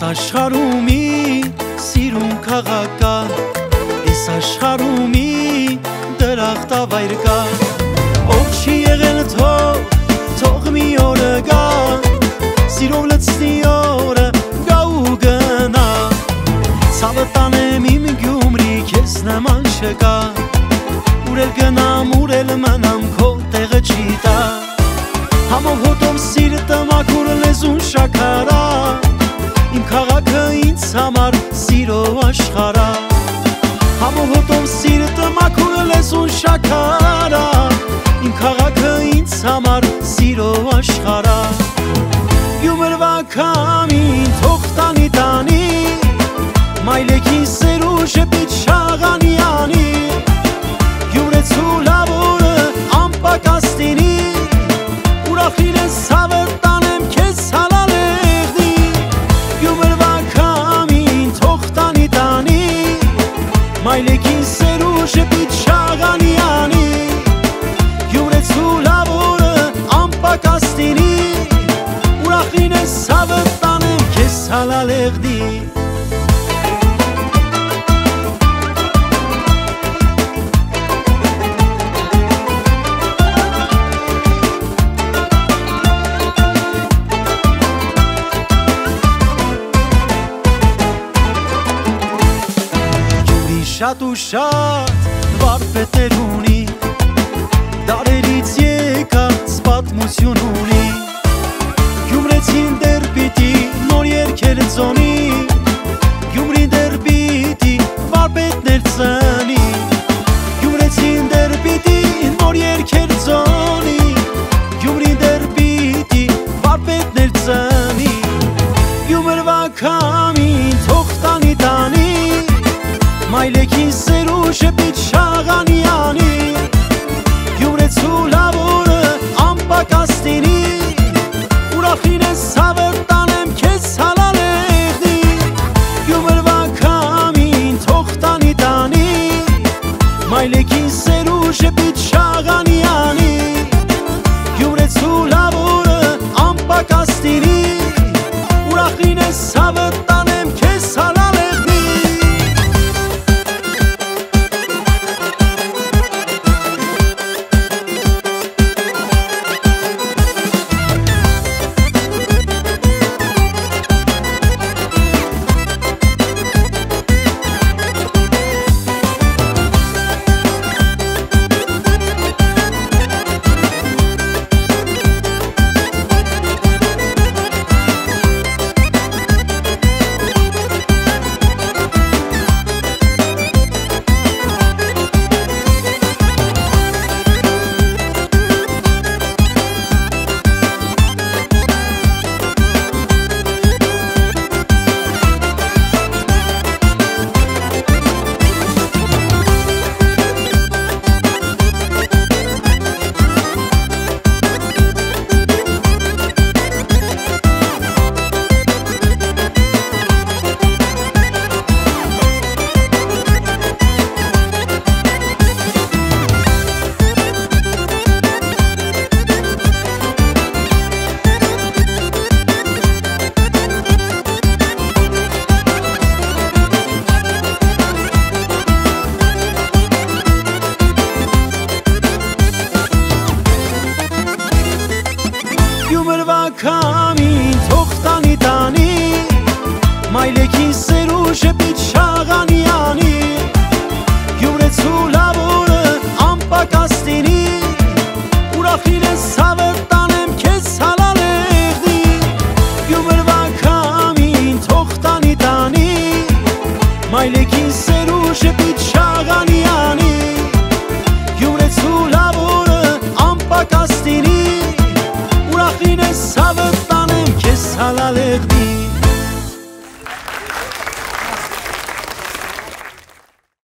աշխարհումի սիրուն քաղաք կա, այս աշխարհումի դրախտավայր կա, ով չի եղել թող մի օրը գա, սիրով լցնի օրը գա ու գնա, ցավը տանեմ իմ Գյումրի քեզ նման չկա, ուր էլ գնամ ուր էլ մնամ քո տեղը չի տա, համով հոտով սիրտը մաքուր լեզուն շաքարա, իմ քաղաքը ինձ համար սիրո աշխարհ, համով հոտով սիրտը մաքուր լեզուն շաքարա, իմ քաղաքը ինձ համար սիրո աշխարհ, Գյումրվա քամին թող տանի, մայլեքին սերուժը պիտ շաղանի անի, Գյումրեցու լավորը անպակաս տինի, ուրախ լինես ցավը տանեմ քեզ հալալեղնի, Գյումրվա քամին թող տանի, մայլեքին սերուժը պիտ շաղանի անի, Գյումրեցու լավորը անպակաս տինի, ուրախ լինես ցավը տանեմ քեզ հալալեղնի Շատ ու շատ վարպետներ ունի, դարերից եկած պատմություն ունի, Գյումրեցին դեռ պիտի նոր երգեր ձոնի, Գյումրին դեռ պիտի վարպետներ ծնի, Գյումրեցին դեռ պիտի նոր երգեր ձոնի, Գյումրին դեռ պիտի վարպետներ ծնի, Գյումրվա քամին թող տանի, մայլեքին սերուժը պիտ շաղանի անի, Գյումրեցու լավորը անպակաս տինի, ուրախ լինես ցավը տանեմ քեզ հալալեղնի, Գյումրվա քամին թող տանի, մայլեքին սերուժը պիտ շաղանի անի, Գյումրեցու լավորը անպակաս տինի, ուրախ լինես ցավը տանեմ քեզ հալալեղնի Գյումրվա քամին թող տանի, մայլեքին սերուժը պիտ շաղանի անի, Գյումրեցու լավորը անպակաս տինի, ուրախ լինես ցավը տանեմ քեզ հալալեղնի, Գյումրվա քամին թող տանի, մայլեքին սերուժը պիտ շաղանի անի, Գյումրեցու լավորը անպակաս տինի, ուրախ լինես ցավը տանեմ քեզ հալալեղնի